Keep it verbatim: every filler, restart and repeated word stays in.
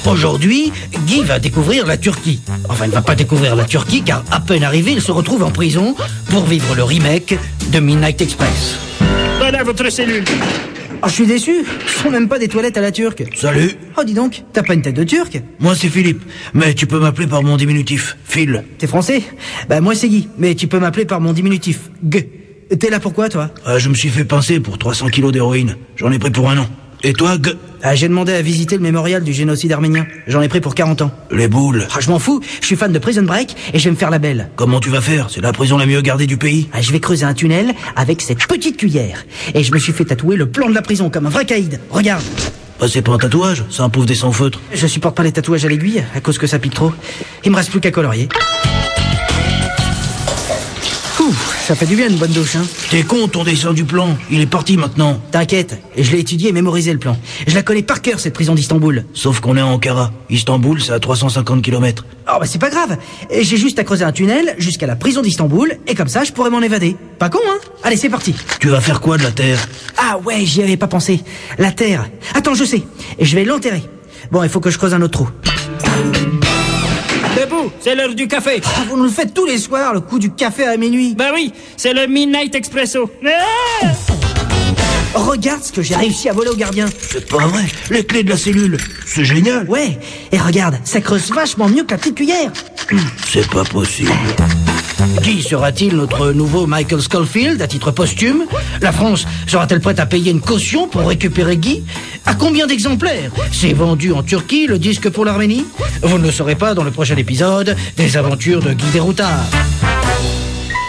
Aujourd'hui, Guy va découvrir la Turquie. Enfin, il ne va pas découvrir la Turquie, car à peine arrivé, il se retrouve en prison pour vivre le remake de Midnight Express. Voilà votre cellule. Oh, je suis déçu. Ce sont même pas des toilettes à la turque. Salut. Oh, dis donc, t'as pas une tête de turc? Moi, c'est Philippe, mais tu peux m'appeler par mon diminutif, Phil. T'es français? Bah, moi, c'est Guy, mais tu peux m'appeler par mon diminutif, G. T'es là pourquoi, toi? Ah, je me suis fait pincer pour trois cents kilos d'héroïne. J'en ai pris pour un an. Et toi, G? Ah, j'ai demandé à visiter le mémorial du génocide arménien. J'en ai pris pour quarante ans. Les boules. Ah, je m'en fous, je suis fan de Prison Break et je vais me faire la belle. Comment tu vas faire? C'est la prison la mieux gardée du pays. Ah, je vais creuser un tunnel avec cette petite cuillère. Et je me suis fait tatouer le plan de la prison comme un vrai caïd. Regarde. Bah, c'est pas un tatouage, c'est un pauvre des sans-feutre. Je supporte pas les tatouages à l'aiguille, à cause que ça pique trop. Il me reste plus qu'à colorier. Ouf, ça fait du bien une bonne douche, hein. T'es con, ton dessin du plan. Il est parti maintenant. T'inquiète, je l'ai étudié et mémorisé le plan. Je la connais par cœur, cette prison d'Istanbul. Sauf qu'on est en Ankara. Istanbul, c'est à trois cent cinquante kilomètres. Oh bah c'est pas grave. Et j'ai juste à creuser un tunnel jusqu'à la prison d'Istanbul, et comme ça je pourrais m'en évader. Pas con, hein. Allez, c'est parti. Tu vas faire quoi de la terre? Ah ouais, j'y avais pas pensé. La terre. Attends, je sais. Je vais l'enterrer. Bon, il faut que je creuse un autre trou. Debout, c'est l'heure du café. Ah, vous nous le faites tous les soirs, le coup du café à minuit. Bah oui, c'est le Midnight Expresso. Ah, Regarde ce que j'ai réussi à voler au gardien. C'est pas vrai. Les clés de la cellule. C'est génial. Ouais, et regarde, ça creuse vachement mieux que la petite cuillère. C'est pas possible. Guy sera-t-il notre nouveau Michael Scofield à titre posthume? La France sera-t-elle prête à payer une caution pour récupérer Guy? À combien d'exemplaires s'est vendu en Turquie le disque pour l'Arménie? Vous ne le saurez pas dans le prochain épisode des aventures de Guy Déroutard.